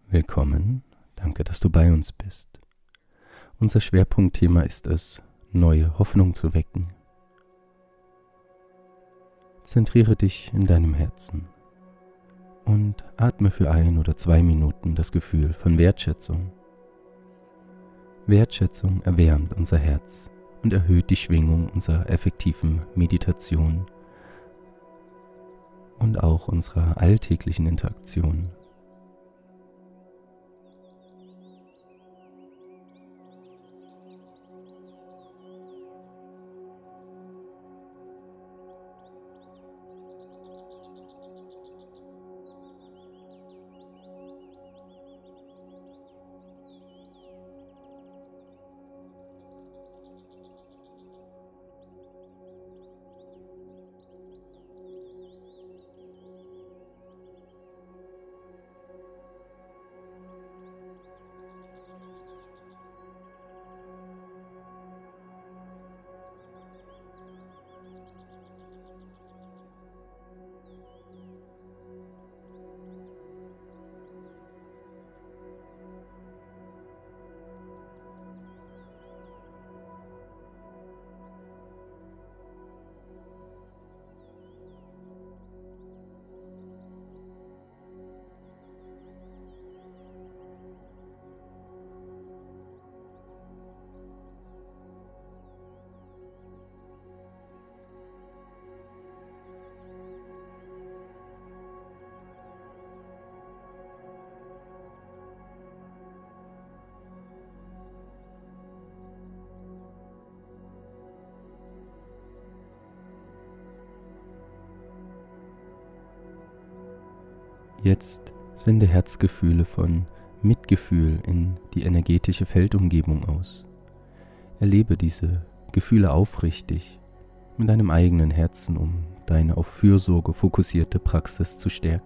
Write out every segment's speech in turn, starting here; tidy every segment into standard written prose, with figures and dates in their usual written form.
Willkommen, danke, dass du bei uns bist. Unser Schwerpunktthema ist es, neue Hoffnung zu wecken. Zentriere dich in deinem Herzen und atme für 1 oder 2 Minuten das Gefühl von Wertschätzung. Wertschätzung erwärmt unser Herz und erhöht die Schwingung unserer effektiven Meditation und auch unserer alltäglichen Interaktion. Jetzt sende Herzgefühle von Mitgefühl in die energetische Feldumgebung aus. Erlebe diese Gefühle aufrichtig mit deinem eigenen Herzen, um deine auf Fürsorge fokussierte Praxis zu stärken.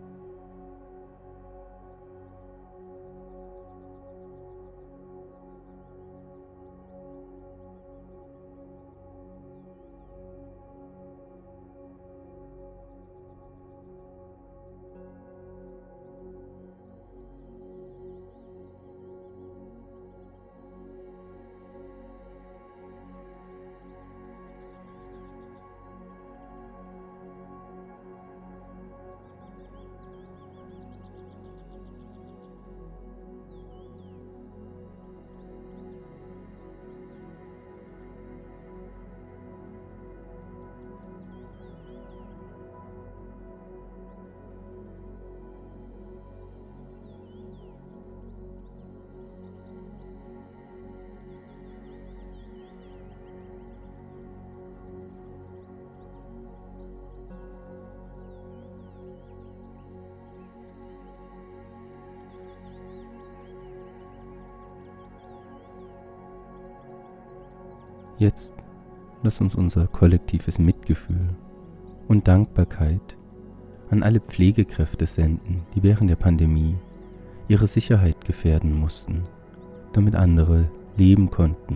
Jetzt lass uns unser kollektives Mitgefühl und Dankbarkeit an alle Pflegekräfte senden, die während der Pandemie ihre Sicherheit gefährden mussten, damit andere leben konnten.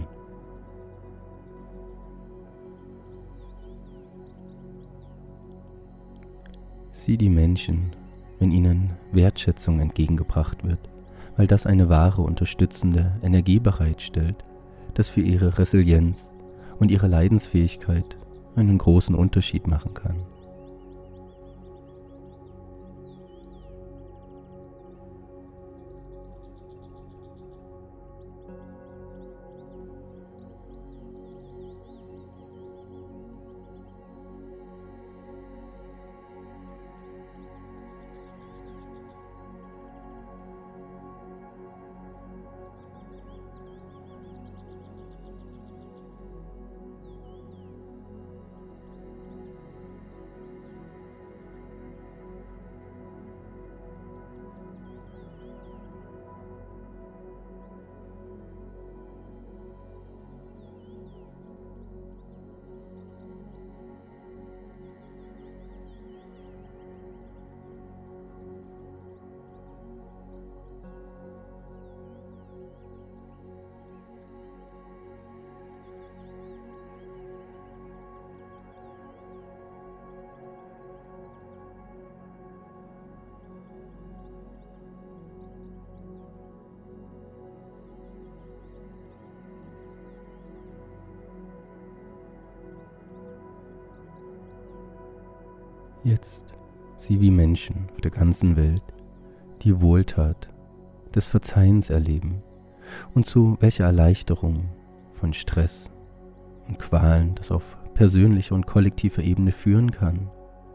Sieh die Menschen, wenn ihnen Wertschätzung entgegengebracht wird, weil das eine wahre unterstützende Energie bereitstellt, das für ihre Resilienz und ihre Leidensfähigkeit einen großen Unterschied machen kann. Jetzt sieh, wie Menschen auf der ganzen Welt die Wohltat des Verzeihens erleben und zu welcher Erleichterung von Stress und Qualen das auf persönlicher und kollektiver Ebene führen kann.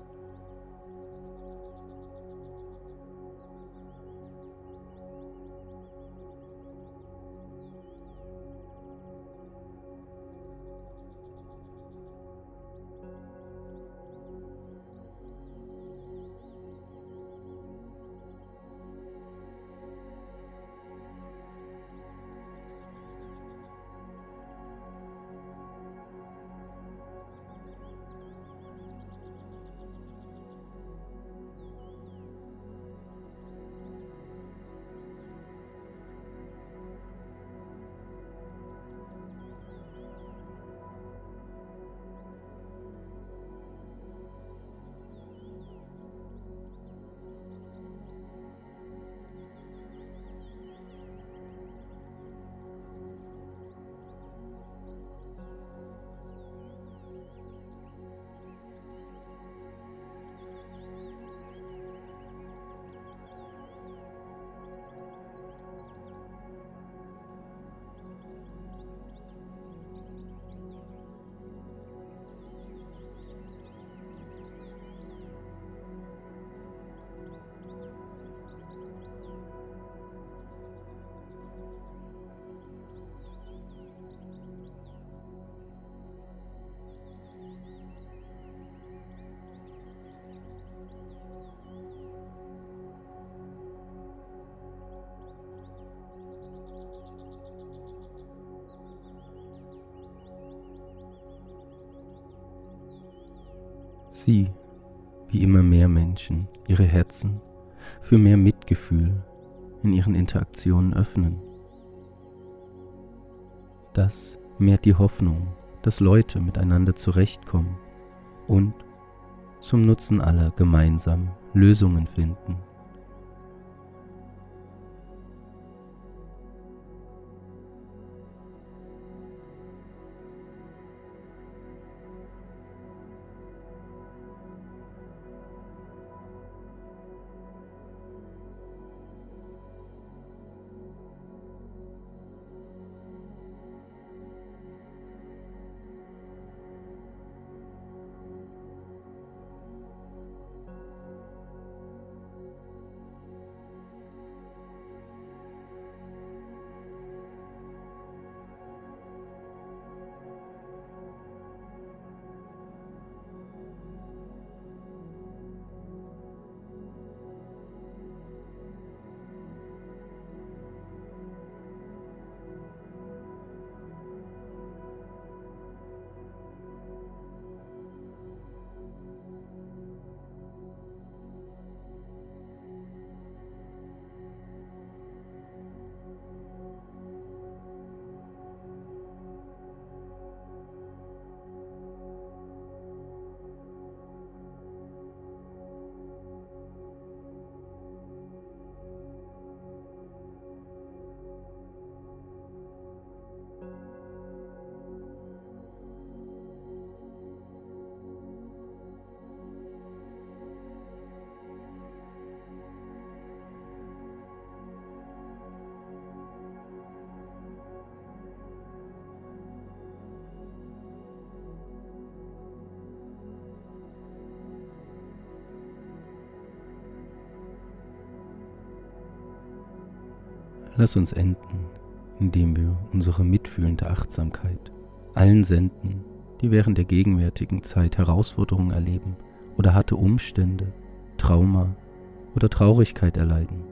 Sieh, wie immer mehr Menschen ihre Herzen für mehr Mitgefühl in ihren Interaktionen öffnen. Das mehrt die Hoffnung, dass Leute miteinander zurechtkommen und zum Nutzen aller gemeinsam Lösungen finden. Lass uns enden, indem wir unsere mitfühlende Achtsamkeit allen senden, die während der gegenwärtigen Zeit Herausforderungen erleben oder harte Umstände, Trauma oder Traurigkeit erleiden.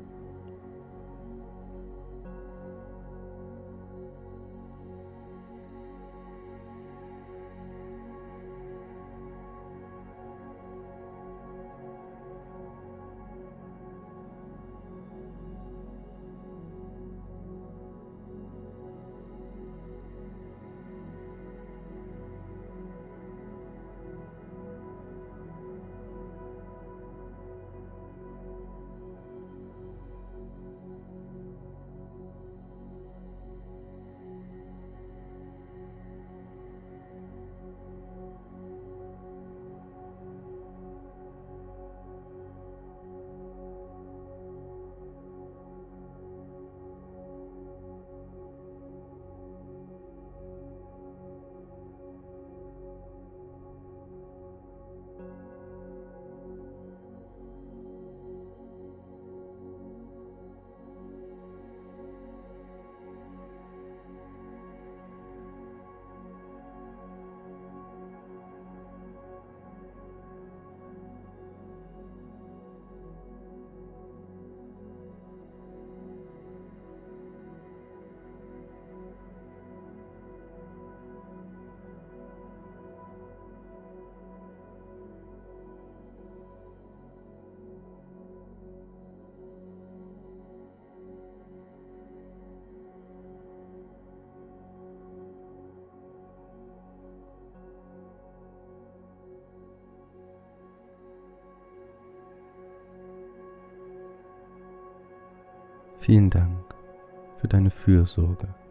Vielen Dank für deine Fürsorge.